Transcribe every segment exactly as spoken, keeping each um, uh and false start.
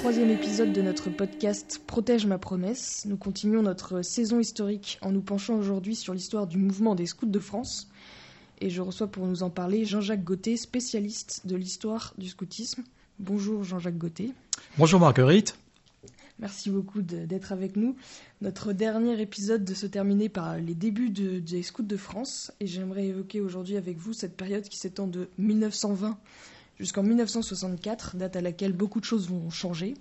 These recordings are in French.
troisième épisode de notre podcast Protège ma promesse. Nous continuons notre saison historique en nous penchant aujourd'hui sur l'histoire du mouvement des scouts de France. Et je reçois pour nous en parler Jean-Jacques Gauthier, spécialiste de l'histoire du scoutisme. Bonjour Jean-Jacques Gauthier. Bonjour Marguerite. Merci beaucoup de, d'être avec nous. Notre dernier épisode de se terminer par les débuts de, des scouts de France. Et j'aimerais évoquer aujourd'hui avec vous cette période qui s'étend de mille neuf cent vingt jusqu'en mille neuf cent soixante-quatre, date à laquelle beaucoup de choses vont changer.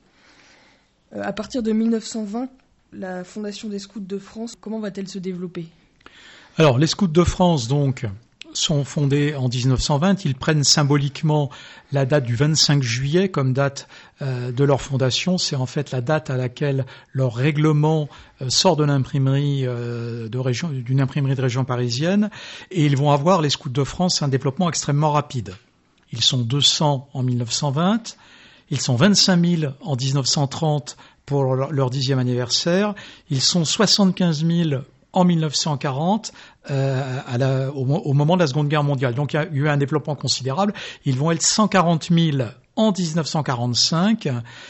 Euh, à partir de mille neuf cent vingt, la fondation des scouts de France, comment va-t-elle se développer ? Alors, les scouts de France, donc, sont fondés en dix-neuf cent vingt. Ils prennent symboliquement la date du vingt-cinq juillet comme date euh, de leur fondation. C'est en fait la date à laquelle leur règlement euh, sort de l'imprimerie euh, de région, d'une imprimerie de région parisienne. Et ils vont avoir, les scouts de France, un développement extrêmement rapide. Ils sont deux cents en mille neuf cent vingt, ils sont vingt-cinq mille en dix-neuf cent trente pour leur dixième anniversaire, ils sont soixante-quinze mille en mille neuf cent quarante euh, à la, au, au moment de la Seconde Guerre mondiale. Donc il y a eu un développement considérable. Ils vont être cent quarante mille en dix-neuf cent quarante-cinq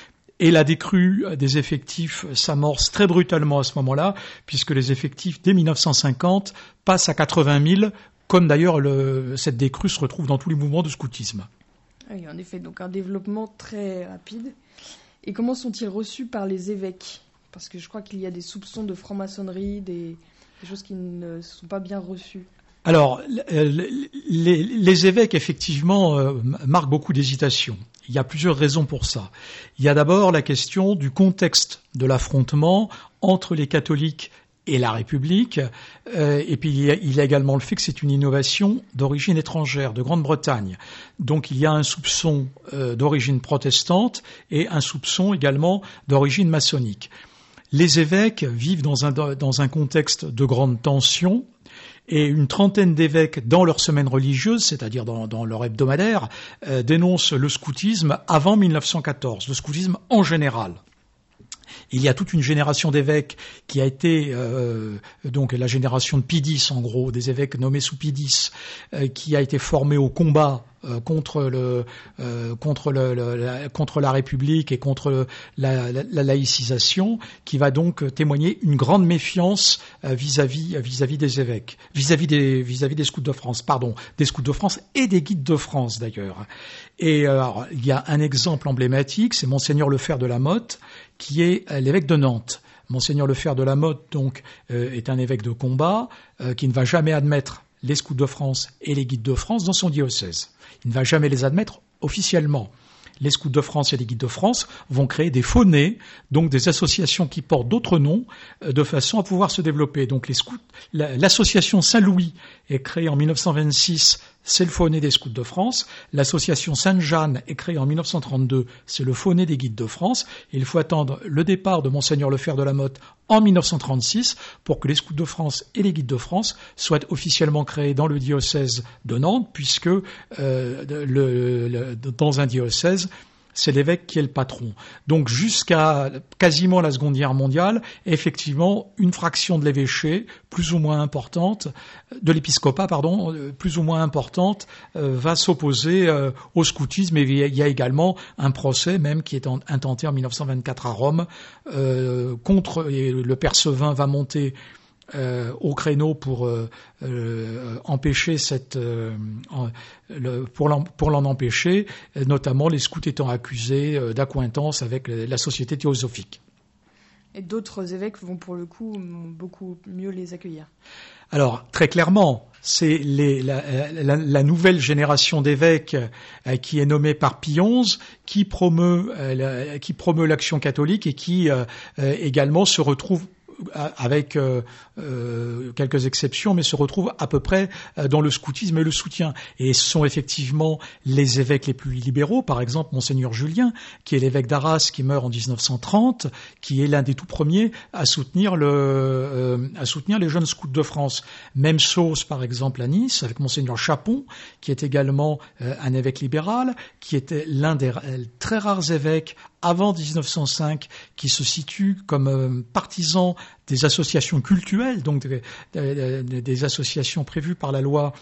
et la décrue des effectifs s'amorce très brutalement à ce moment-là puisque les effectifs dès mille neuf cent cinquante passent à quatre-vingt mille, comme d'ailleurs le, cette décrue se retrouve dans tous les mouvements de scoutisme. Oui, en effet, donc un développement très rapide. Et comment sont-ils reçus par les évêques ? Parce que je crois qu'il y a des soupçons de franc-maçonnerie, des, des choses qui ne sont pas bien reçues. Alors, les, les, les évêques, effectivement, euh, marquent beaucoup d'hésitation. Il y a plusieurs raisons pour ça. Il y a d'abord la question du contexte de l'affrontement entre les catholiques et la République, euh, et puis il y, a, il y a également le fait que c'est une innovation d'origine étrangère, de Grande-Bretagne. Donc il y a un soupçon euh, d'origine protestante et un soupçon également d'origine maçonnique. Les évêques vivent dans un, dans un contexte de grande tension, et une trentaine d'évêques dans leur semaine religieuse, c'est-à-dire dans, dans leur hebdomadaire, euh, dénoncent le scoutisme avant mille neuf cent quatorze, le scoutisme en général. Il y a toute une génération d'évêques qui a été, euh, donc la génération de Pie X en gros, des évêques nommés sous Pie X, euh, qui a été formée au combat euh, contre le, euh, contre le, le la, contre la République et contre le, la, la, la laïcisation, qui va donc témoigner une grande méfiance euh, vis-à-vis vis-à-vis des évêques, vis-à-vis des vis-à-vis des scouts de France, pardon, des scouts de France et des guides de France d'ailleurs. Et euh, alors, il y a un exemple emblématique, c'est Monseigneur Lefer de la Motte, qui est l'évêque de Nantes. Monseigneur Lefer de la Motte, donc, euh, est un évêque de combat euh, qui ne va jamais admettre les scouts de France et les guides de France dans son diocèse. Il ne va jamais les admettre officiellement. Les scouts de France et les guides de France vont créer des faux-nés, donc des associations qui portent d'autres noms, euh, de façon à pouvoir se développer. Donc les scouts, la, l'association Saint-Louis est créée en mille neuf cent vingt-six, c'est le faux-nez des scouts de France. L'association Sainte-Jeanne est créée en mille neuf cent trente-deux, c'est le faux-nez des guides de France. Et il faut attendre le départ de Monseigneur Lefer de la Motte en mille neuf cent trente-six pour que les scouts de France et les guides de France soient officiellement créés dans le diocèse de Nantes, puisque euh, le, le, dans un diocèse, c'est l'évêque qui est le patron. Donc jusqu'à quasiment la Seconde Guerre mondiale, effectivement, une fraction de l'évêché, plus ou moins importante, de l'épiscopat, pardon, plus ou moins importante, euh, va s'opposer euh, au scoutisme. Et il y a également un procès même qui est en, intenté en mille neuf cent vingt-quatre à Rome euh, contre, et le père Sevin va monter Euh, au créneau pour euh, euh, empêcher cette euh, en, le, pour l'en, pour l'en empêcher, notamment les scouts étant accusés euh, d'accointance avec la société théosophique. Et d'autres évêques vont pour le coup beaucoup mieux les accueillir. Alors très clairement, c'est les, la, la, la nouvelle génération d'évêques euh, qui est nommée par Pie onze, qui promeut euh, la, qui promeut l'action catholique et qui euh, euh, également se retrouve avec euh, euh, quelques exceptions, mais se retrouvent à peu près euh, dans le scoutisme et le soutien. Et ce sont effectivement les évêques les plus libéraux, par exemple Monseigneur Julien, qui est l'évêque d'Arras, qui meurt en dix-neuf cent trente, qui est l'un des tout premiers à soutenir le, euh, à soutenir les jeunes scouts de France. Même chose, par exemple, à Nice, avec Monseigneur Chapon, qui est également euh, un évêque libéral, qui était l'un des euh, très rares évêques avant dix-neuf cent cinq qui se situe comme euh, partisan des associations cultuelles, donc des, des, des associations prévues par la loi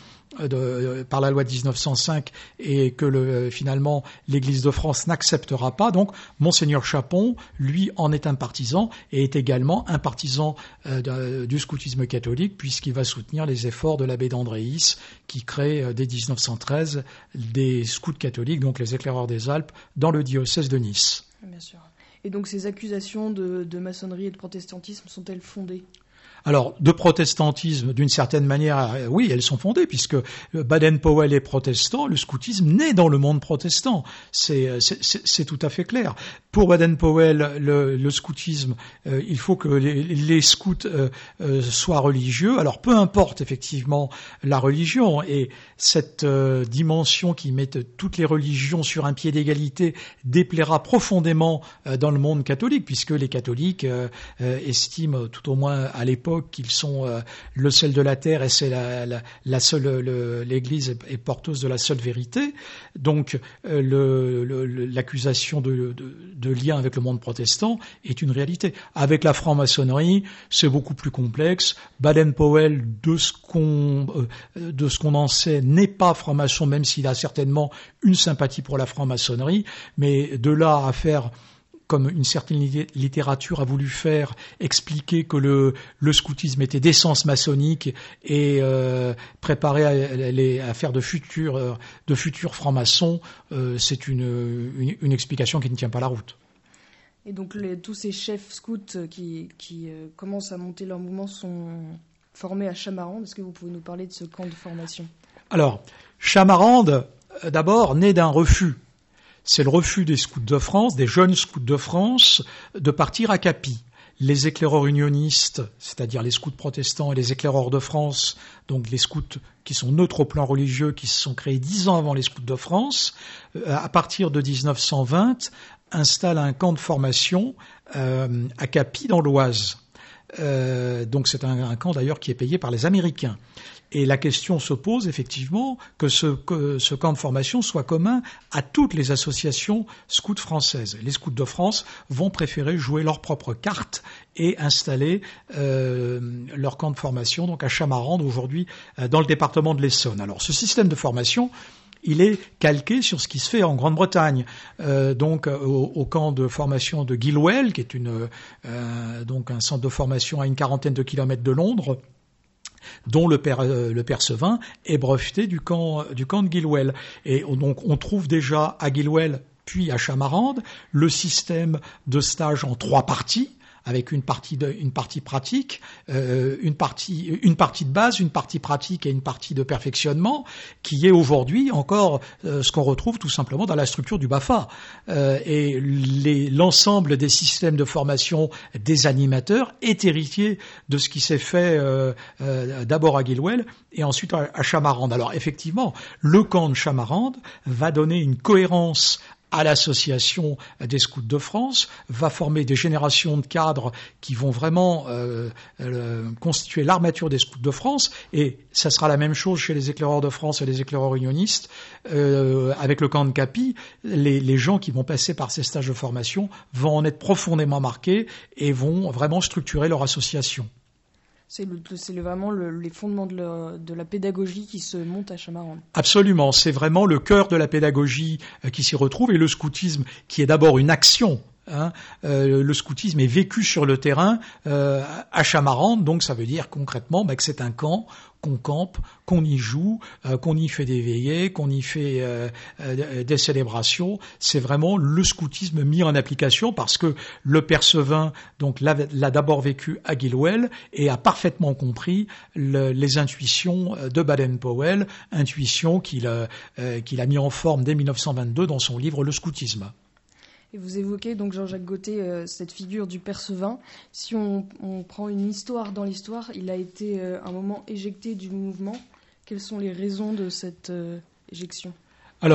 de, par la loi de dix-neuf cent cinq et que le, finalement l'Église de France n'acceptera pas. Donc Monseigneur Chapon, lui, en est un partisan et est également un partisan euh, de, du scoutisme catholique puisqu'il va soutenir les efforts de l'abbé d'Andréis qui crée euh, dès dix-neuf cent treize des scouts catholiques, donc les éclaireurs des Alpes, dans le diocèse de Nice. Bien sûr. Et donc ces accusations de, de maçonnerie et de protestantisme sont-elles fondées ? Alors, de protestantisme, d'une certaine manière, oui, elles sont fondées, puisque Baden-Powell est protestant, le scoutisme naît dans le monde protestant. C'est, c'est, c'est tout à fait clair. Pour Baden-Powell, le, le scoutisme, euh, il faut que les, les scouts euh, euh, soient religieux. Alors, peu importe effectivement la religion, et cette euh, dimension qui met toutes les religions sur un pied d'égalité déplaira profondément euh, dans le monde catholique, puisque les catholiques euh, euh, estiment, tout au moins à l'époque, qu'ils sont euh, le sel de la terre et c'est la, la, la seule, le, l'Église est, est porteuse de la seule vérité. Donc euh, le, le, l'accusation de, de, de lien avec le monde protestant est une réalité. Avec la franc-maçonnerie, c'est beaucoup plus complexe. Baden-Powell, de ce qu'on euh, de ce qu'on en sait, n'est pas franc-maçon, même s'il a certainement une sympathie pour la franc-maçonnerie, mais de là à faire, comme une certaine littérature a voulu faire, expliquer que le, le scoutisme était d'essence maçonnique et euh, préparer à, les, à faire de futurs, de futurs francs-maçons, euh, c'est une, une, une explication qui ne tient pas la route. Et donc les, tous ces chefs scouts qui, qui euh, commencent à monter leur mouvement sont formés à Chamarande. Est-ce que vous pouvez nous parler de ce camp de formation ? Alors, Chamarande, d'abord, naît d'un refus. C'est le refus des scouts de France, des jeunes scouts de France, de partir à Capi. Les éclaireurs unionistes, c'est-à-dire les scouts protestants et les éclaireurs de France, donc les scouts qui sont neutres au plan religieux, qui se sont créés dix ans avant les scouts de France, à partir de dix-neuf cent vingt, installent un camp de formation euh, à Capi dans l'Oise. Euh, donc c'est un, un camp d'ailleurs qui est payé par les Américains. Et la question se pose effectivement que ce, que ce camp de formation soit commun à toutes les associations scouts françaises. Les scouts de France vont préférer jouer leur propre carte et installer euh, leur camp de formation donc à Chamarande aujourd'hui euh, dans le département de l'Essonne. Alors ce système de formation, il est calqué sur ce qui se fait en Grande-Bretagne, euh, donc au, au camp de formation de Gilwell, qui est une, euh, donc un centre de formation à une quarantaine de kilomètres de Londres, dont le, per, le Percevin est breveté du camp, du camp de Gilwell. Et donc on trouve déjà à Gilwell puis à Chamarande le système de stage en trois parties, avec une partie de, une partie pratique, euh, une partie, une partie de base, une partie pratique et une partie de perfectionnement, qui est aujourd'hui encore euh, ce qu'on retrouve tout simplement dans la structure du BAFA. Euh, et les, l'ensemble des systèmes de formation des animateurs est héritier de ce qui s'est fait euh, euh, d'abord à Gilwell et ensuite à, à Chamarande. Alors effectivement, le camp de Chamarande va donner une cohérence à l'association des scouts de France, va former des générations de cadres qui vont vraiment euh, euh, constituer l'armature des scouts de France, et ça sera la même chose chez les éclaireurs de France et les éclaireurs unionistes. Euh, avec le camp de Capi, les, les gens qui vont passer par ces stages de formation vont en être profondément marqués et vont vraiment structurer leur association. C'est, le, c'est le, vraiment le, les fondements de la, de la pédagogie qui se montent à Chamarande. Absolument, c'est vraiment le cœur de la pédagogie euh, qui s'y retrouve, et le scoutisme qui est d'abord une action. Hein, euh, le scoutisme est vécu sur le terrain euh, à Chamarande, donc ça veut dire concrètement bah, que c'est un camp, qu'on campe, qu'on y joue, euh, qu'on y fait des veillées, qu'on y fait euh, euh, des célébrations. C'est vraiment le scoutisme mis en application, parce que le Percevin donc l'a, l'a d'abord vécu à Gilwell et a parfaitement compris le, les intuitions de Baden-Powell, intuitions qu'il a, euh, qu'il a mis en forme dès dix-neuf cent vingt-deux dans son livre Le Scoutisme. Et vous évoquez donc Jean-Jacques Gauthier, euh, cette figure du Percevin. Si on, on prend une histoire dans l'histoire, il a été euh, un moment éjecté du mouvement. Quelles sont les raisons de cette euh, éjection ? Alors,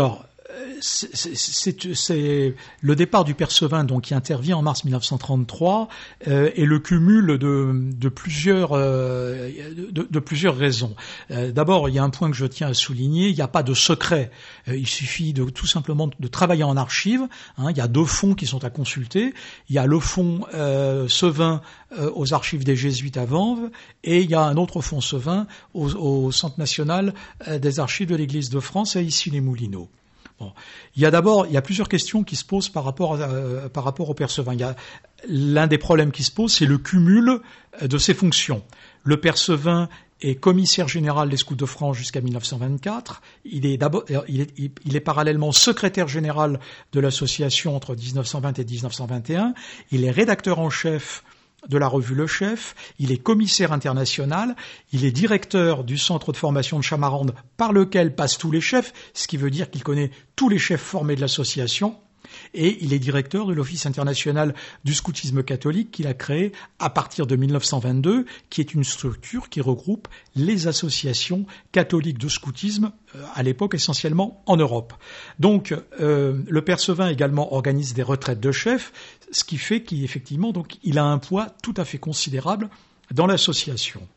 C'est, c'est, c'est, c'est le départ du Perceval, donc qui intervient en mars mille neuf cent trente-trois, euh, est le cumul de, de plusieurs euh, de, de plusieurs raisons. Euh, d'abord, il y a un point que je tiens à souligner, il n'y a pas de secret. Euh, il suffit de tout simplement de travailler en archives. Hein, il y a deux fonds qui sont à consulter. Il y a le fonds euh, Sevin euh, aux archives des Jésuites à Vanves, et il y a un autre fonds Sevin au, au Centre national euh, des archives de l'Église de France à Issy-les-Moulineaux. Bon. Il y a d'abord, il y a plusieurs questions qui se posent par rapport à, euh, par rapport au Perceval. Il y a, l'un des problèmes qui se pose, c'est le cumul de ses fonctions. Le Perceval est commissaire général des Scouts de France jusqu'à mille neuf cent vingt-quatre. Il est d'abord, il est, il est parallèlement secrétaire général de l'association entre dix-neuf cent vingt et dix-neuf cent vingt et un. Il est rédacteur en chef de la revue Le Chef, il est commissaire international, il est directeur du centre de formation de Chamarande par lequel passent tous les chefs, ce qui veut dire qu'il connaît tous les chefs formés de l'association, et il est directeur de l'Office international du scoutisme catholique qu'il a créé à partir de mille neuf cent vingt-deux, qui est une structure qui regroupe les associations catholiques de scoutisme, euh, à l'époque essentiellement en Europe. Donc euh, le Perceval également organise des retraites de chefs, ce qui fait qu'effectivement donc il a un poids tout à fait considérable dans l'association.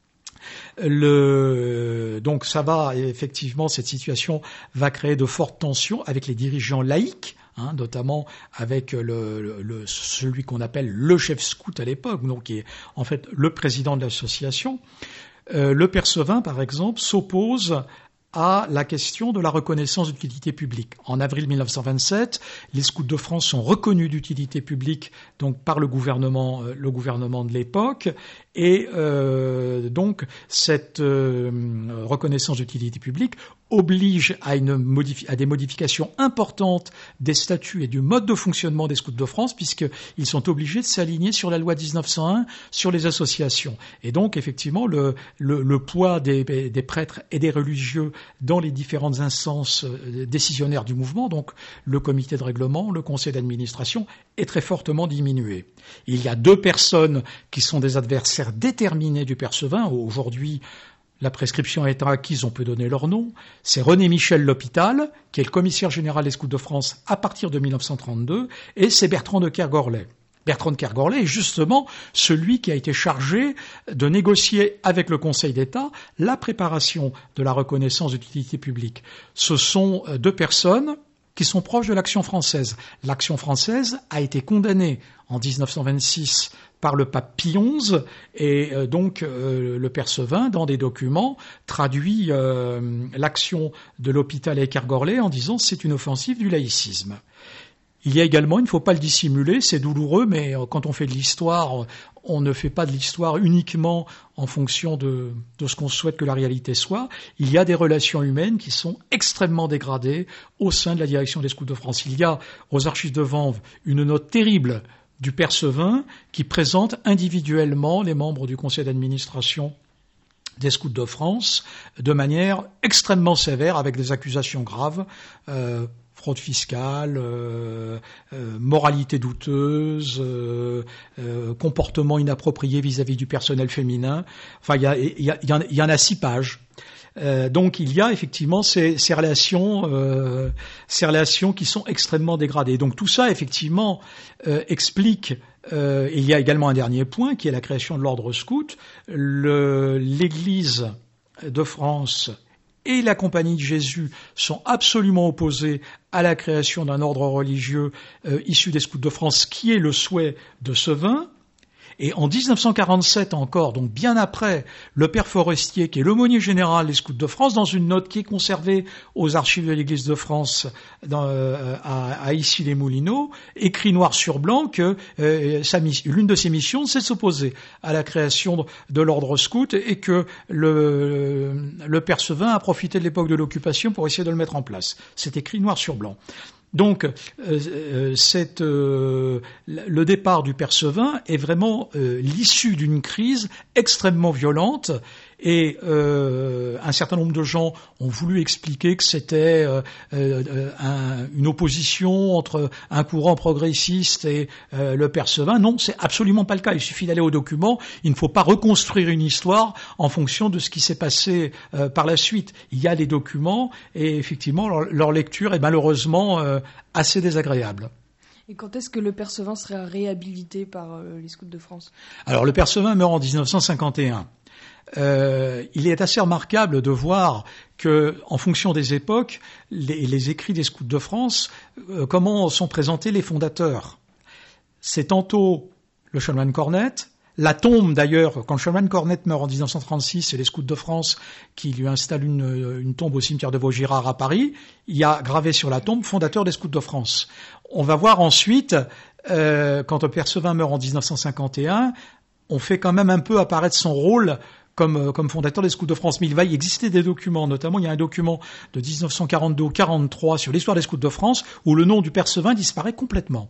Le, donc ça va effectivement, cette situation va créer de fortes tensions avec les dirigeants laïcs, hein, notamment avec le, le, le, celui qu'on appelle le chef scout à l'époque, donc qui est en fait le président de l'association. Euh, le Perceval, par exemple, s'oppose à la question de la reconnaissance d'utilité publique. En avril mille neuf cent vingt-sept, les scouts de France sont reconnus d'utilité publique donc par le gouvernement, euh, le gouvernement de l'époque, et euh, donc cette euh, reconnaissance d'utilité publique oblige à, une modifi- à des modifications importantes des statuts et du mode de fonctionnement des scouts de France, puisqu'ils sont obligés de s'aligner sur la loi dix-neuf cent un sur les associations. Et donc, effectivement, le, le, le poids des, des prêtres et des religieux dans les différentes instances décisionnaires du mouvement, donc le comité de règlement, le conseil d'administration, est très fortement diminué. Il y a deux personnes qui sont des adversaires déterminés du Perceval. Aujourd'hui, la prescription étant acquise, on peut donner leur nom. C'est René-Michel L'Hôpital, qui est le commissaire général des Scouts de France à partir de mille neuf cent trente-deux, et c'est Bertrand de Kergorlet. Bertrand de Kergorlet est justement celui qui a été chargé de négocier avec le Conseil d'État la préparation de la reconnaissance d'utilité publique. Ce sont deux personnes qui sont proches de l'Action française. L'Action française a été condamnée en dix-neuf cent vingt-six par le pape Pie onze, et euh, donc euh, le Perceval, dans des documents, traduit euh, l'action de l'hôpital à Kergorlet en disant « c'est une offensive du laïcisme ». Il y a également, il ne faut pas le dissimuler, c'est douloureux, mais euh, quand on fait de l'histoire, on ne fait pas de l'histoire uniquement en fonction de, de ce qu'on souhaite que la réalité soit. Il y a des relations humaines qui sont extrêmement dégradées au sein de la direction des Scouts de France. Il y a aux archives de Vanves une note terrible du Perceval qui présente individuellement les membres du conseil d'administration des Scouts de France de manière extrêmement sévère, avec des accusations graves, euh, fraude fiscale, euh, euh, moralité douteuse, euh, euh, comportement inapproprié vis-à-vis du personnel féminin. Enfin, il y, a, il, y a, il, y en, il y en a six pages. Euh, donc il y a effectivement ces, ces relations, euh, ces relations qui sont extrêmement dégradées. Donc tout ça effectivement euh, explique. Euh, il y a également un dernier point qui est la création de l'ordre scout. Le, L'Église de France et la Compagnie de Jésus sont absolument opposés à la création d'un ordre religieux euh, issu des Scouts de France, qui est le souhait de Sevin. Et en dix-neuf cent quarante-sept encore, donc bien après, le père Forestier, qui est l'aumônier général des Scouts de France, dans une note qui est conservée aux archives de l'Église de France dans, euh, à, à Issy-les-Moulineaux, écrit noir sur blanc que euh, sa, l'une de ses missions, c'est de s'opposer à la création de, de l'ordre scout, et que le, le père Sevin a profité de l'époque de l'occupation pour essayer de le mettre en place. C'est écrit noir sur blanc. Donc, euh, cette, euh, le départ du Perceval est vraiment euh, l'issue d'une crise extrêmement violente, Et euh, un certain nombre de gens ont voulu expliquer que c'était euh, euh, un, une opposition entre un courant progressiste et euh, le Perceval. Non, c'est absolument pas le cas. Il suffit d'aller aux documents. Il ne faut pas reconstruire une histoire en fonction de ce qui s'est passé euh, par la suite. Il y a des documents et effectivement leur, leur lecture est malheureusement euh, assez désagréable. Et quand est-ce que le Percevin serait réhabilité par euh, les scouts de France ? Alors le Percevin meurt en dix-neuf cent cinquante et un. Euh, il est assez remarquable de voir que, en fonction des époques, les, les écrits des scouts de France, euh, comment sont présentés les fondateurs. C'est tantôt le chanoine Cornette, la tombe d'ailleurs, quand le chanoine Cornette meurt en dix-neuf cent trente-six, c'est les scouts de France qui lui installent une, une tombe au cimetière de Vaugirard à Paris. Il y a gravé sur la tombe fondateur des scouts de France. On va voir ensuite, euh, quand le Percevin meurt en dix-neuf cent cinquante et un, on fait quand même un peu apparaître son rôle comme, comme fondateur des scouts de France. Mais il va y exister des documents, notamment il y a un document de dix-neuf cent quarante-deux quarante-trois sur l'histoire des scouts de France où le nom du Percevin disparaît complètement.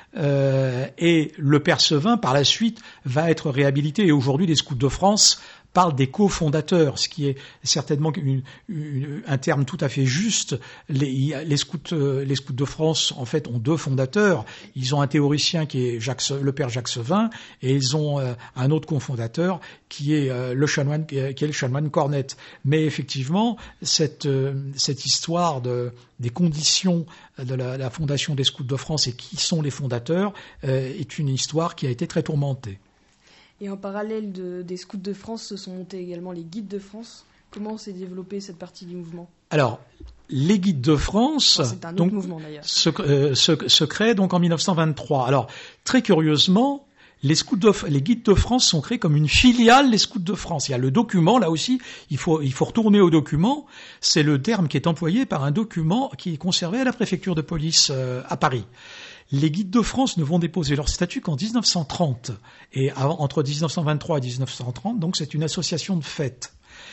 Euh, et le Percevin, par la suite, va être réhabilité. Et aujourd'hui, les scouts de France parlent des cofondateurs, ce qui est certainement une, une, un terme tout à fait juste. Les, les, scouts, les scouts de France, en fait, ont deux fondateurs. Ils ont un théoricien qui est Jacques, le père Jacques Sevin, et ils ont euh, un autre cofondateur qui est euh, le chanoine, qui est le chanoine Cornette. Mais effectivement, cette, euh, cette histoire de, des conditions de la, la fondation des scouts de France et qui sont les fondateurs euh, est une histoire qui a été très tourmentée. Et en parallèle de, des scouts de France, se sont montés également les guides de France. Comment s'est développée cette partie du mouvement ? Alors, les guides de France, enfin, c'est un autre donc, mouvement d'ailleurs, se, euh, se, se créent donc en dix-neuf cent vingt-trois. Alors, très curieusement, les scouts de, les guides de France sont créés comme une filiale des scouts de France. Il y a le document, là aussi, il faut, il faut retourner au document. C'est le terme qui est employé par un document qui est conservé à la préfecture de police euh, à Paris. Les guides de France ne vont déposer leur statut qu'en dix-neuf cent trente. Et avant, entre dix-neuf cent vingt-trois et dix-neuf cent trente, donc c'est une association de fait.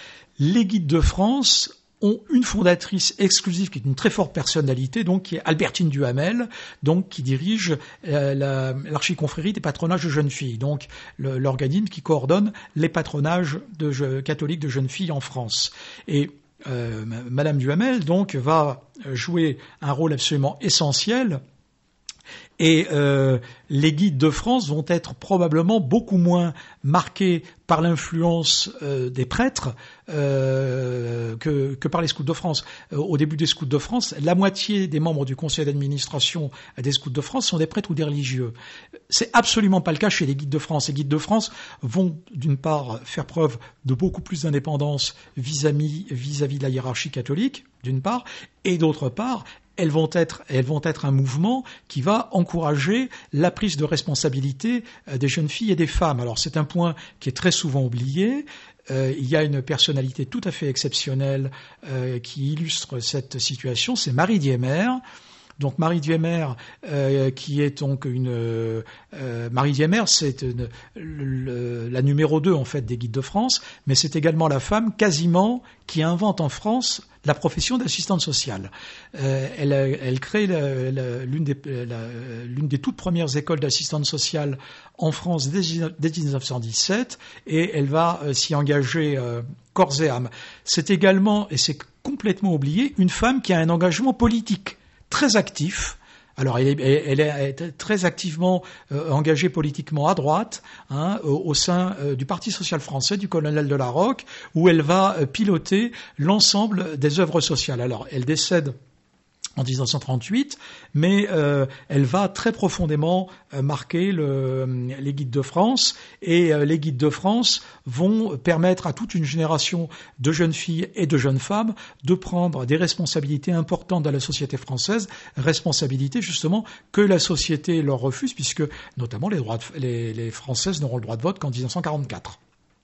Les guides de France ont une fondatrice exclusive qui est une très forte personnalité, donc qui est Albertine Duhamel, donc qui dirige euh, la, l'archiconfrérie des patronages de jeunes filles, donc le, l'organisme qui coordonne les patronages de je, catholiques de jeunes filles en France. Et euh, Madame Duhamel donc va jouer un rôle absolument essentiel. Et euh, les guides de France vont être probablement beaucoup moins marqués par l'influence euh, des prêtres euh, que, que par les scouts de France. Euh, au début des scouts de France, la moitié des membres du conseil d'administration des scouts de France sont des prêtres ou des religieux. C'est absolument pas le cas chez les guides de France. Les guides de France vont d'une part faire preuve de beaucoup plus d'indépendance vis-à-vis, vis-à-vis de la hiérarchie catholique, d'une part, et d'autre part, elles vont être, elles vont être un mouvement qui va encourager la prise de responsabilité des jeunes filles et des femmes. Alors c'est un point qui est très souvent oublié. Euh, il y a une personnalité tout à fait exceptionnelle euh, qui illustre cette situation, c'est Marie Diémer. Donc Marie Diémer, euh, qui est donc une euh, Marie Diémer, c'est une, le, la numéro deux en fait des guides de France, mais c'est également la femme quasiment qui invente en France la profession d'assistante sociale. Euh, elle, elle crée la, la, l'une, des, la, l'une des toutes premières écoles d'assistante sociale en France dès, dès dix-neuf cent dix-sept, et elle va euh, s'y engager euh, corps et âme. C'est également, et c'est complètement oublié, une femme qui a un engagement politique très actif. Alors, elle est, elle est très activement euh, engagée politiquement à droite, hein, au, au sein euh, du Parti social français, du colonel de la Rocque, où elle va euh, piloter l'ensemble des œuvres sociales. Alors, elle décède en dix-neuf cent trente-huit, mais euh, elle va très profondément euh, marquer le, les guides de France, et euh, les guides de France vont permettre à toute une génération de jeunes filles et de jeunes femmes de prendre des responsabilités importantes dans la société française, responsabilités justement que la société leur refuse, puisque notamment les, droits de, les, les Françaises n'auront le droit de vote qu'en dix-neuf cent quarante-quatre.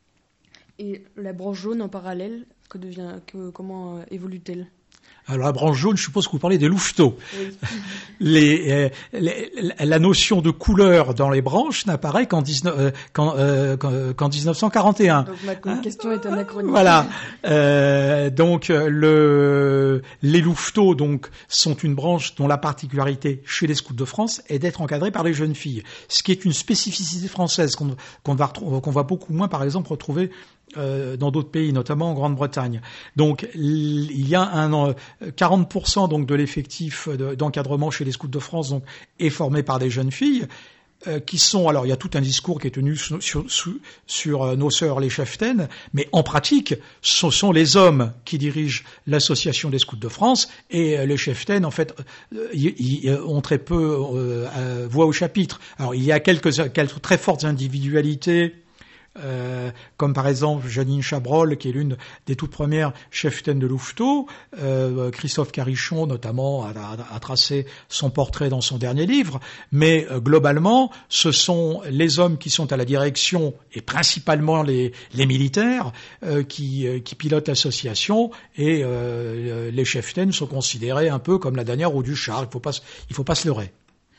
Et la branche jaune en parallèle, que devient, que, comment euh, évolue-t-elle ? Alors la branche jaune, je suppose que vous parlez des louveteaux. Oui. Les, euh, les, la notion de couleur dans les branches n'apparaît qu'en, dix-neuf, euh, qu'en, euh, qu'en, qu'en dix-neuf cent quarante et un. Donc ma hein question est anachronique. Voilà. Euh, donc le, les louveteaux donc sont une branche dont la particularité chez les scouts de France est d'être encadrés par les jeunes filles, ce qui est une spécificité française qu'on, qu'on va retrouver, qu'on va beaucoup moins par exemple retrouver euh, dans d'autres pays, notamment en Grande-Bretagne. Donc il y a un quarante pour cent donc de l'effectif d'encadrement chez les scouts de France donc est formé par des jeunes filles. Euh, qui sont, alors il y a tout un discours qui est tenu sur, sur, sur, sur euh, nos sœurs les cheftaines, mais en pratique, ce sont les hommes qui dirigent l'association des scouts de France, et euh, les cheftaines, en fait, euh, y, y, ont très peu euh, euh, voix au chapitre. Alors il y a quelques, quelques très fortes individualités, Euh, comme par exemple Janine Chabrol, qui est l'une des toutes premières cheftaines de Louveteau. Euh, Christophe Carichon, notamment, a, a, a tracé son portrait dans son dernier livre. Mais euh, globalement, ce sont les hommes qui sont à la direction, et principalement les, les militaires, euh, qui, euh, qui pilotent l'association, et euh, les cheftaines sont considérées un peu comme la dernière roue du char. Il faut pas, il faut pas se leurrer.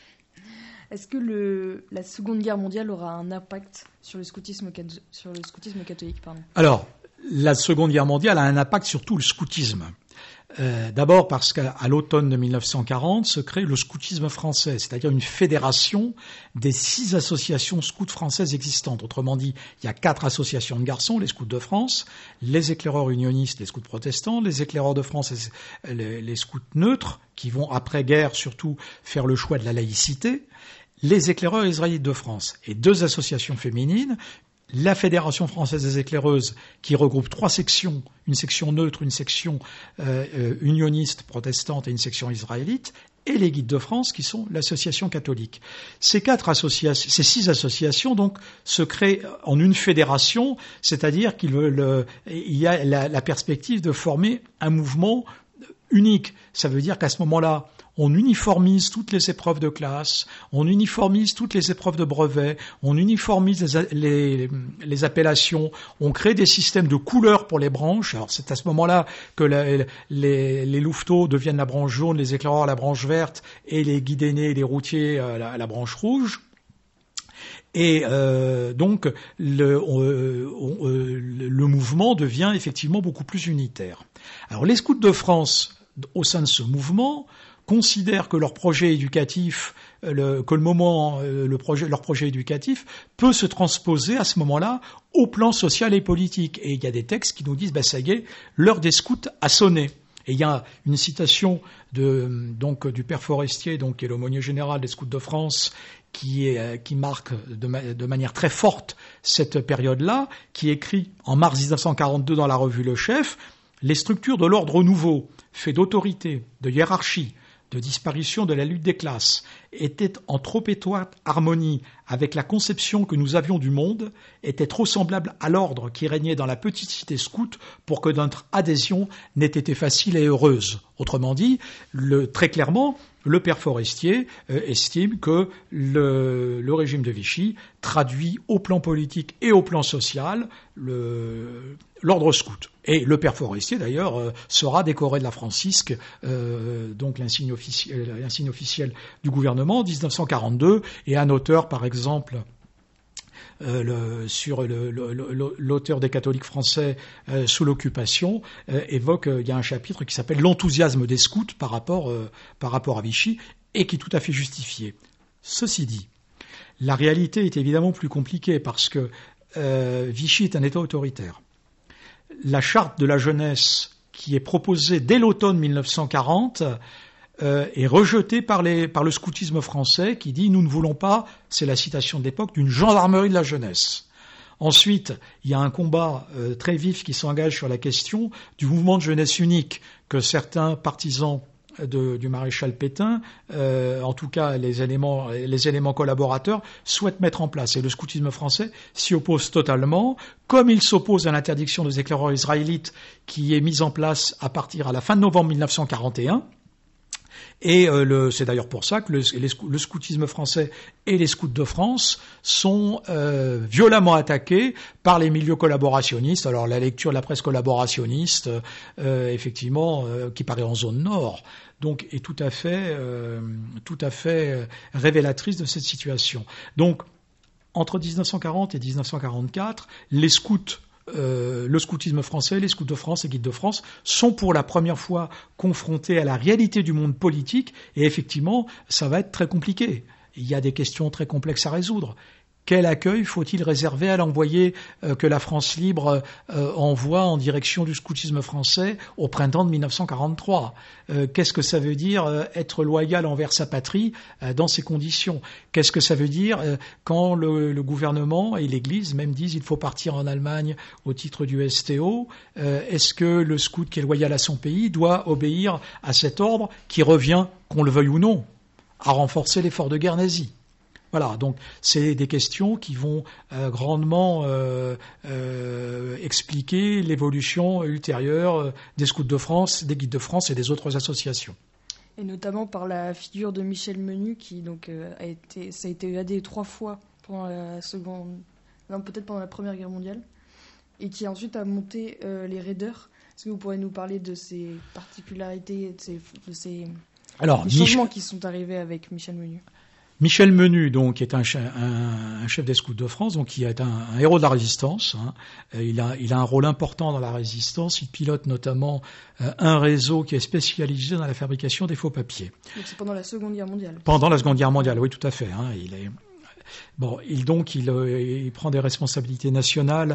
Est-ce que le, la Seconde Guerre mondiale aura un impact sur le scoutisme, sur le scoutisme catholique pardon Alors, la Seconde Guerre mondiale a un impact sur tout le scoutisme. Euh, d'abord parce qu'à l'automne de mille neuf cent quarante se crée le scoutisme français, c'est-à-dire une fédération des six associations scouts françaises existantes. Autrement dit, il y a quatre associations de garçons, les scouts de France, les éclaireurs unionistes, les scouts protestants, les éclaireurs de France, et les, les scouts neutres, qui vont après-guerre surtout faire le choix de la laïcité, les éclaireurs israélites de France, et deux associations féminines, la Fédération française des éclaireuses, qui regroupe trois sections, une section neutre, une section euh, euh, unioniste protestante et une section israélite, et les guides de France, qui sont l'association catholique. Ces quatre associations, ces six associations, donc, se créent en une fédération, c'est-à-dire qu'il le, il y a la, la perspective de former un mouvement unique. Ça veut dire qu'à ce moment-là, on uniformise toutes les épreuves de classe, on uniformise toutes les épreuves de brevet, on uniformise les, les, les appellations, on crée des systèmes de couleurs pour les branches. Alors c'est à ce moment-là que la, les, les louveteaux deviennent la branche jaune, les éclaireurs la branche verte, et les guides aînés et les routiers la, la branche rouge. Et euh, donc le, euh, euh, le mouvement devient effectivement beaucoup plus unitaire. Alors les scouts de France, au sein de ce mouvement, considèrent que leur projet éducatif, le, que le moment, le projet, leur projet éducatif peut se transposer à ce moment-là au plan social et politique. Et il y a des textes qui nous disent, bah, ça y est, l'heure des scouts a sonné. Et il y a une citation de, donc, du père Forestier, donc, qui est l'aumônier général des scouts de France, qui, est, qui marque de, ma, de manière très forte cette période-là, qui écrit en mars mille neuf cent quarante-deux dans la revue Le Chef, « Les structures de l'ordre nouveau, fait d'autorité, de hiérarchie, de disparition de la lutte des classes, étaient en trop étroite harmonie avec la conception que nous avions du monde, étaient trop semblables à l'ordre qui régnait dans la petite cité scout pour que notre adhésion n'ait été facile et heureuse. » Autrement dit, le, très clairement, le père Forestier euh, estime que le, le régime de Vichy traduit au plan politique et au plan social le, l'ordre scout. Et le père Forestier, d'ailleurs, euh, sera décoré de la Francisque, euh, donc l'insigne officiel, l'insigne officiel du gouvernement en mille neuf cent quarante-deux, et un auteur, par exemple, Euh, le, sur le, le, le, l'auteur des catholiques français euh, sous l'occupation euh, évoque, euh, il y a un chapitre qui s'appelle l'enthousiasme des scouts par rapport, euh, par rapport à Vichy, et qui est tout à fait justifié. Ceci dit, la réalité est évidemment plus compliquée parce que euh, Vichy est un État autoritaire. La charte de la jeunesse qui est proposée dès l'automne mille neuf cent quarante Euh, est rejeté par, les, par le scoutisme français qui dit « Nous ne voulons pas », c'est la citation de l'époque, d'une gendarmerie de la jeunesse. Ensuite, il y a un combat euh, très vif qui s'engage sur la question du mouvement de jeunesse unique que certains partisans de, du maréchal Pétain, euh, en tout cas les éléments, les éléments collaborateurs, souhaitent mettre en place. Et le scoutisme français s'y oppose totalement, comme il s'oppose à l'interdiction des éclaireurs israélites qui est mise en place à partir à la fin de novembre mille neuf cent quarante et un. Et euh, le, c'est d'ailleurs pour ça que le, les, le scoutisme français et les scouts de France sont euh, violemment attaqués par les milieux collaborationnistes. Alors la lecture de la presse collaborationniste, euh, effectivement, euh, qui paraît en zone nord, donc est tout à fait, euh, tout à fait révélatrice de cette situation. Donc entre dix-neuf cent quarante et dix-neuf cent quarante-quatre, les scouts Euh, le scoutisme français, les scouts de France et guides de France sont pour la première fois confrontés à la réalité du monde politique, et effectivement, ça va être très compliqué. Il y a des questions très complexes à résoudre. quel accueil faut-il réserver à l'envoyé euh, que la France libre euh, envoie en direction du scoutisme français au printemps de mille neuf cent quarante-trois. Euh, qu'est-ce que ça veut dire euh, être loyal envers sa patrie euh, dans ces conditions? Qu'est-ce que ça veut dire euh, quand le, le gouvernement et l'Église même disent il faut partir en Allemagne au titre du S T O? euh, Est-ce que le scout qui est loyal à son pays doit obéir à cet ordre qui revient, qu'on le veuille ou non, à renforcer l'effort de guerre nazi? Voilà, donc c'est des questions qui vont euh, grandement euh, euh, expliquer l'évolution ultérieure des scouts de France, des guides de France et des autres associations. Et notamment par la figure de Michel Menu, qui donc euh, a été, ça a été évadé trois fois pendant la seconde, non peut-être pendant la Première Guerre mondiale, et qui ensuite a monté euh, les Raiders. Est-ce que vous pourrez nous parler de ces particularités, de ces, de ces Alors, des changements Mich- qui sont arrivés avec Michel Menu? Michel Menu, donc, est un, un, un chef des scouts de France, donc qui est un, un héros de la résistance. Hein. Il a, il a un rôle important dans la résistance. Il pilote notamment euh, un réseau qui est spécialisé dans la fabrication des faux papiers. Donc c'est pendant la Seconde Guerre mondiale. Pendant la Seconde Guerre mondiale, oui, tout à fait. Hein. Il est bon. Il donc, il, il prend des responsabilités nationales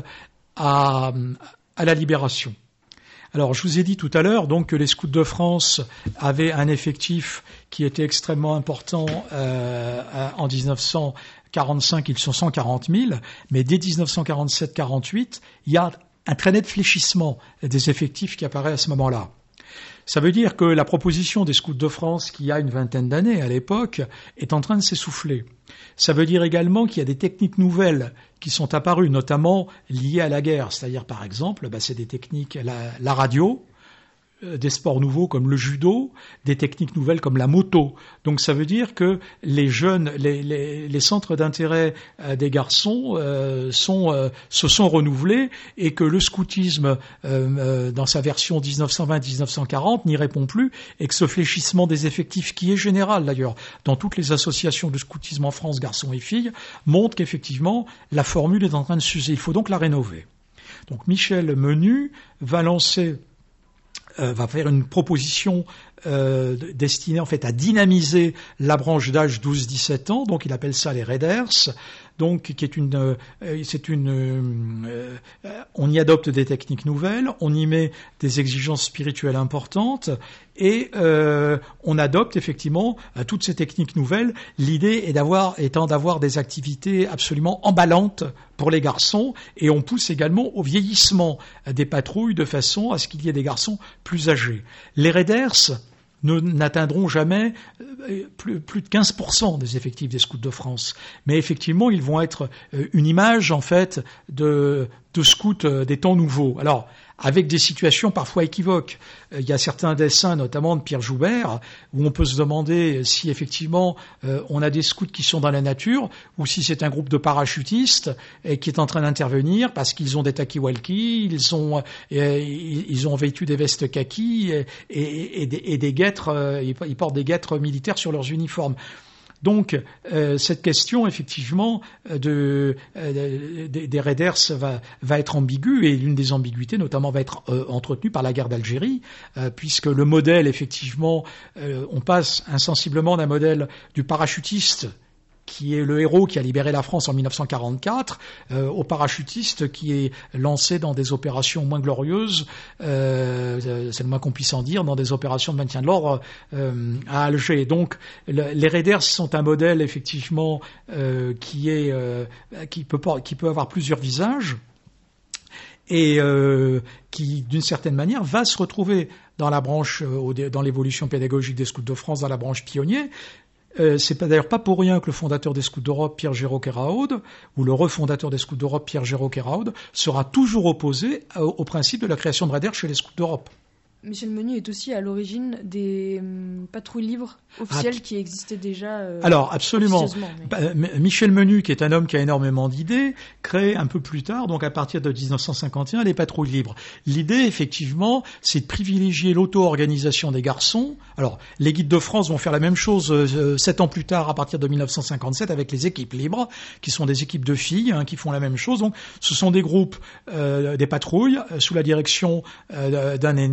à, à la Libération. Alors, je vous ai dit tout à l'heure donc que les scouts de France avaient un effectif qui était extrêmement important euh, en dix-neuf cent quarante-cinq. Ils sont cent quarante mille, mais dès dix-neuf cent quarante-sept quarante-huit, il y a un très net fléchissement des effectifs qui apparaît à ce moment-là. Ça veut dire que la proposition des scouts de France, qui a une vingtaine d'années à l'époque, est en train de s'essouffler. Ça veut dire également qu'il y a des techniques nouvelles qui sont apparues, notamment liées à la guerre. C'est-à-dire, par exemple, bah, c'est des techniques, la, la radio, euh, des sports nouveaux comme le judo, des techniques nouvelles comme la moto. Donc ça veut dire que les jeunes, les, les, les centres d'intérêt euh, des garçons euh, sont, euh, se sont renouvelés et que le scoutisme, euh, euh, dans sa version dix-neuf cent vingt dix-neuf cent quarante, n'y répond plus et que ce fléchissement des effectifs, qui est général d'ailleurs dans toutes les associations de scoutisme en France, garçons et filles, montre qu'effectivement la formule est en train de s'user. Il faut donc la rénover. Donc Michel Menu va lancer Euh, va faire une proposition euh, destinée en fait à dynamiser la branche d'âge douze dix-sept ans, donc il appelle ça les Raiders, donc qui est une, euh, c'est une, euh, on y adopte des techniques nouvelles, on y met des exigences spirituelles importantes et euh, on adopte effectivement toutes ces techniques nouvelles. L'idée est d'avoir, étant d'avoir des activités absolument emballantes pour les garçons et on pousse également au vieillissement des patrouilles de façon à ce qu'il y ait des garçons plus âgés. Les Raiders ne, n'atteindront jamais plus, plus de quinze pour cent des effectifs des scouts de France. Mais effectivement, ils vont être une image, en fait, de, de scouts des temps nouveaux. Alors, avec des situations parfois équivoques. Il y a certains dessins, notamment de Pierre Joubert, où on peut se demander si effectivement euh, on a des scouts qui sont dans la nature ou si c'est un groupe de parachutistes et qui est en train d'intervenir parce qu'ils ont des talkie-walkie, ils ont euh, ils ont vêtu des vestes kaki et, et, et, des, et des guêtres, euh, ils portent des guêtres militaires sur leurs uniformes. Donc, euh, cette question, effectivement, de, euh, des, des Raiders va, va être ambiguë et l'une des ambiguïtés, notamment, va être euh, entretenue par la guerre d'Algérie, euh, puisque le modèle, effectivement, euh, on passe insensiblement d'un modèle du parachutiste qui est le héros qui a libéré la France en mille neuf cent quarante-quatre, euh, au parachutiste qui est lancé dans des opérations moins glorieuses, euh, c'est le moins qu'on puisse en dire, dans des opérations de maintien de l'ordre euh, à Alger. Donc le, les Raiders sont un modèle effectivement euh, qui est euh, qui peut qui peut avoir plusieurs visages et euh, qui, d'une certaine manière, va se retrouver dans la branche, euh, dans l'évolution pédagogique des scouts de France, dans la branche pionnier. Euh, c'est pas, d'ailleurs pas pour rien que le fondateur des Scouts d'Europe, Pierre Géraud-Keraud, ou le refondateur des Scouts d'Europe, Pierre Géraud-Keraud, sera toujours opposé au, au principe de la création de Raiders chez les Scouts d'Europe. Michel Menu est aussi à l'origine des hum, patrouilles libres officielles ah, qui existaient déjà. Euh, alors absolument. Mais... Michel Menu, qui est un homme qui a énormément d'idées, crée un peu plus tard, donc à partir de dix-neuf cent cinquante et un, les patrouilles libres. L'idée, effectivement, c'est de privilégier l'auto-organisation des garçons. Alors, les guides de France vont faire la même chose euh, sept ans plus tard, à partir de mille neuf cent cinquante-sept, avec les équipes libres, qui sont des équipes de filles hein, qui font la même chose. Donc, ce sont des groupes, euh, des patrouilles, euh, sous la direction euh, d'un aîné,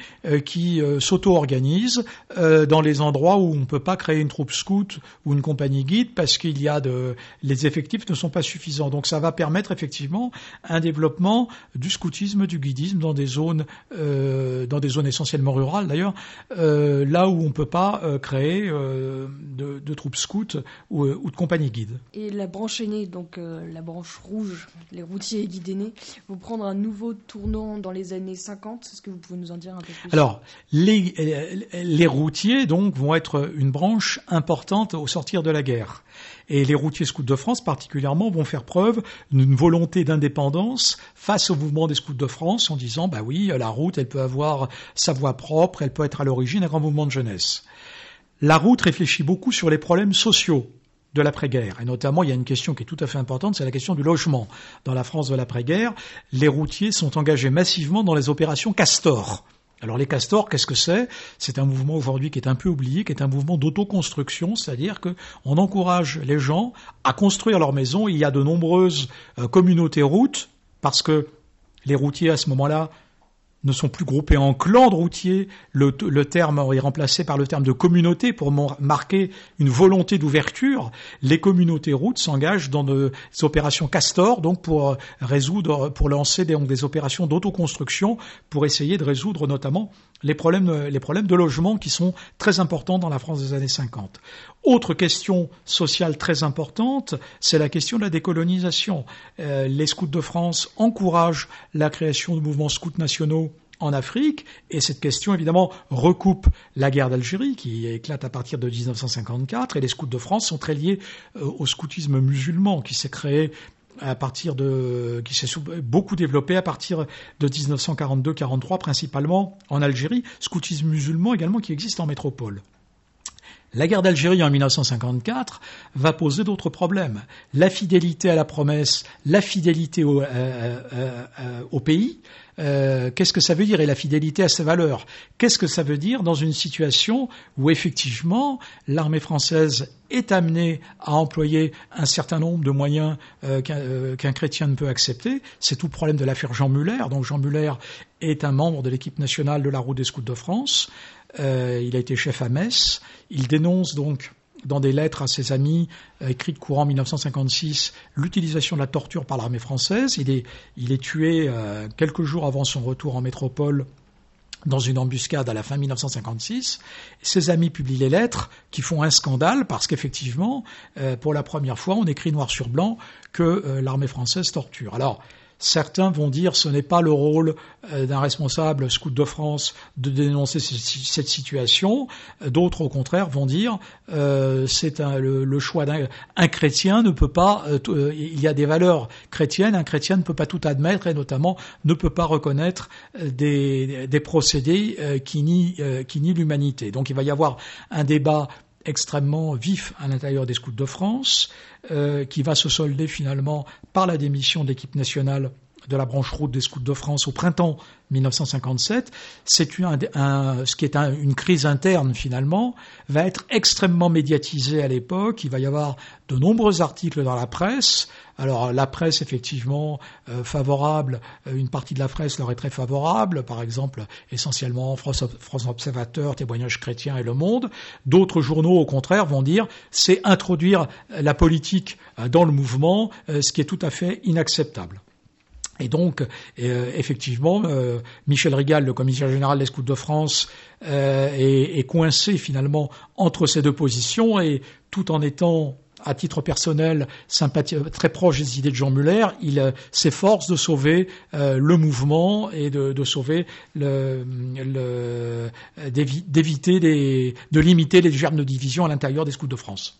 euh, qui euh, s'auto-organisent euh, dans les endroits où on ne peut pas créer une troupe scout ou une compagnie guide parce qu'il y a de les effectifs ne sont pas suffisants. Donc ça va permettre effectivement un développement du scoutisme, du guidisme dans des zones euh, dans des zones essentiellement rurales d'ailleurs, euh, là où on ne peut pas euh, créer euh, de, de troupes scouts ou, ou de compagnie guide. Et la branche aînée, donc euh, la branche rouge, les routiers et guides aînés, vont prendre un nouveau tournant dans les années cinquante. Est-ce que vous pouvez nous en dire un peu plus ? Alors, les, les routiers donc vont être une branche importante au sortir de la guerre. Et les routiers scouts de France, particulièrement, vont faire preuve d'une volonté d'indépendance face au mouvement des scouts de France en disant, bah oui, la route, elle peut avoir sa voie propre, elle peut être à l'origine d'un grand mouvement de jeunesse. La route réfléchit beaucoup sur les problèmes sociaux de l'après-guerre. Et notamment, il y a une question qui est tout à fait importante, c'est la question du logement. Dans la France de l'après-guerre, les routiers sont engagés massivement dans les opérations Castor. Alors les castors, qu'est-ce que c'est ? C'est un mouvement aujourd'hui qui est un peu oublié, qui est un mouvement d'autoconstruction, c'est-à-dire que on encourage les gens à construire leur maison. Il y a de nombreuses euh, communautés routes, parce que les routiers à ce moment-là ne sont plus groupés en clans de routiers. Le, le terme est remplacé par le terme de communauté pour marquer une volonté d'ouverture. Les communautés routes s'engagent dans des opérations Castor, donc pour résoudre, pour lancer des, donc des opérations d'autoconstruction, pour essayer de résoudre notamment les problèmes, les problèmes de logement qui sont très importants dans la France des années cinquante. Autre question sociale très importante, c'est la question de la décolonisation. Euh, les scouts de France encouragent la création de mouvements scouts nationaux en Afrique, et cette question évidemment recoupe la guerre d'Algérie qui éclate à partir de dix-neuf cent cinquante-quatre, et les scouts de France sont très liés euh, au scoutisme musulman qui s'est créé à partir de, qui s'est beaucoup développé à partir de dix-neuf cent quarante-deux quarante-trois, principalement en Algérie, scoutisme musulman également qui existe en métropole. La guerre d'Algérie en dix-neuf cent cinquante-quatre va poser d'autres problèmes. La fidélité à la promesse, la fidélité au, euh, euh, euh, au pays, euh, qu'est-ce que ça veut dire ? Et la fidélité à ses valeurs. Qu'est-ce que ça veut dire dans une situation où effectivement l'armée française est amenée à employer un certain nombre de moyens euh, qu'un, euh, qu'un chrétien ne peut accepter ? C'est tout le problème de l'affaire Jean Muller. Donc Jean Muller est un membre de l'équipe nationale de la route des scouts de France. Euh, il a été chef à Metz. Il dénonce donc dans des lettres à ses amis euh, écrites courant dix-neuf cent cinquante-six l'utilisation de la torture par l'armée française. Il est, il est tué euh, quelques jours avant son retour en métropole dans une embuscade à la fin dix-neuf cent cinquante-six. Ses amis publient les lettres qui font un scandale parce qu'effectivement, euh, pour la première fois, on écrit noir sur blanc que euh, l'armée française torture. Alors, certains vont dire que ce n'est pas le rôle d'un responsable scout de France de dénoncer cette situation. D'autres, au contraire, vont dire euh, c'est un, le, le choix d'un un chrétien ne peut pas. Euh, il y a des valeurs chrétiennes. Un chrétien ne peut pas tout admettre et notamment ne peut pas reconnaître des, des procédés euh, qui nient, euh, qui nient l'humanité. Donc, il va y avoir un débat extrêmement vif à l'intérieur des scouts de France, euh, qui va se solder finalement par la démission de l'équipe nationale de la branche route des scouts de France au printemps dix-neuf cent cinquante-sept. C'est une, un, ce qui est un, une crise interne finalement, va être extrêmement médiatisée à l'époque. Il va y avoir de nombreux articles dans la presse. Alors la presse effectivement euh, favorable, euh, une partie de la presse leur est très favorable, par exemple essentiellement France, France Observateur, Témoignages chrétiens et Le Monde. D'autres journaux au contraire vont dire c'est introduire la politique euh, dans le mouvement, euh, ce qui est tout à fait inacceptable. Et donc, euh, effectivement, euh, Michel Rigal, le commissaire général des Scouts de France, euh, est, est coincé finalement entre ces deux positions, et tout en étant, à titre personnel, sympathie, très proche des idées de Jean Muller, il euh, s'efforce de sauver euh, le mouvement et de, de sauver, le, le, d'éviter, des, de limiter les germes de division à l'intérieur des Scouts de France.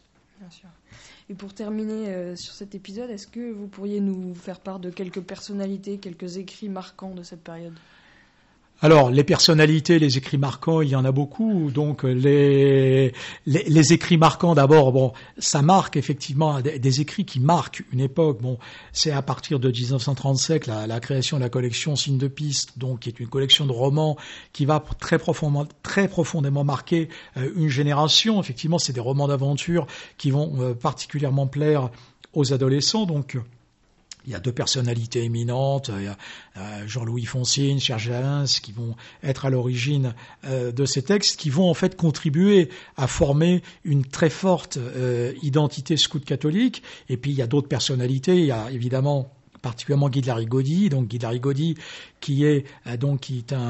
Et pour terminer euh, sur cet épisode, est-ce que vous pourriez nous faire part de quelques personnalités, quelques écrits marquants de cette période ? Alors, les personnalités, les écrits marquants, il y en a beaucoup. Donc, les, les, les écrits marquants, d'abord, bon, ça marque effectivement des, des écrits qui marquent une époque. Bon, c'est à partir de dix-neuf cent trente-sept la, la création de la collection Signes de piste, donc qui est une collection de romans qui va très profondément, très profondément marquer euh, une génération. Effectivement, c'est des romans d'aventure qui vont euh, particulièrement plaire aux adolescents. Donc, Il y a deux personnalités éminentes, il y a euh, Jean-Louis Foncine, Serge Jalins, qui vont être à l'origine euh, de ces textes, qui vont en fait contribuer à former une très forte euh, identité scout catholique. Et puis il y a d'autres personnalités, il y a évidemment particulièrement Guy de Larigaudy, donc Guy de Larigaudy qui est euh, donc qui est un,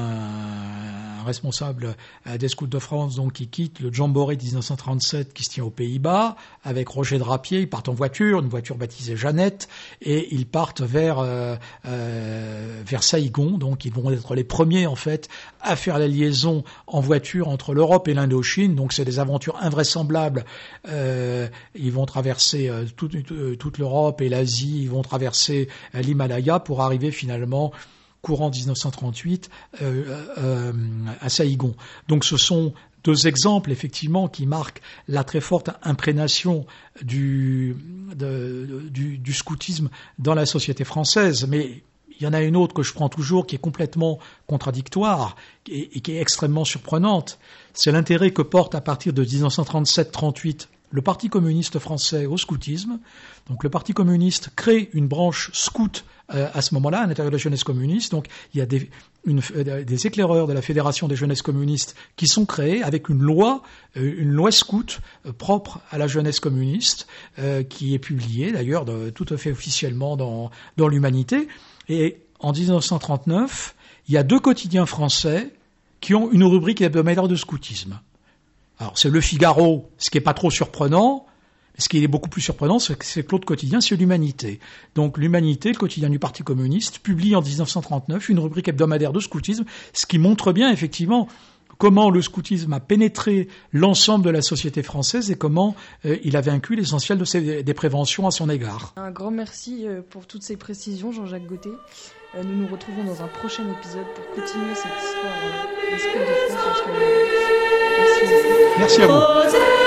un responsable euh, des Scouts de France, donc qui quitte le Jamboree de dix-neuf cent trente-sept qui se tient aux Pays-Bas avec Roger Drapier. Ils partent en voiture, une voiture baptisée Jeannette, et ils partent vers euh, euh, vers Saïgon. Donc ils vont être les premiers en fait à faire la liaison en voiture entre l'Europe et l'Indochine. Donc c'est des aventures invraisemblables. Euh, ils vont traverser euh, toute, toute l'Europe et l'Asie. Ils vont traverser euh, l'Himalaya pour arriver finalement courant dix-neuf cent trente-huit euh, euh, à Saïgon. Donc ce sont deux exemples effectivement qui marquent la très forte imprégnation du, de, du, du scoutisme dans la société française. Mais il y en a une autre que je prends toujours qui est complètement contradictoire et, et qui est extrêmement surprenante. C'est l'intérêt que porte à partir de dix-neuf cent trente-sept trente-huit le Parti communiste français au scoutisme. Donc le Parti communiste crée une branche scout euh, à ce moment-là, à l'intérieur de la jeunesse communiste. Donc il y a des, une, des éclaireurs de la Fédération des jeunesses communistes qui sont créés avec une loi, euh, une loi scout euh, propre à la jeunesse communiste, euh, qui est publiée d'ailleurs de, tout à fait officiellement dans, dans l'Humanité. Et en dix-neuf cent trente-neuf, il y a deux quotidiens français qui ont une rubrique hebdomadaire de scoutisme. Alors, c'est Le Figaro, ce qui est pas trop surprenant. Ce qui est beaucoup plus surprenant, c'est que, c'est que l'autre quotidien, c'est l'Humanité. Donc, l'Humanité, le quotidien du Parti communiste, publie en dix-neuf cent trente-neuf une rubrique hebdomadaire de scoutisme, ce qui montre bien, effectivement, comment le scoutisme a pénétré l'ensemble de la société française et comment euh, il a vaincu l'essentiel de ses, des préventions à son égard. Un grand merci pour toutes ces précisions, Jean-Jacques Gauthier. Euh, nous nous retrouvons dans un prochain épisode pour continuer cette histoire euh, des Scouts de France jusqu'à aujourd'hui. Merci. Merci à vous.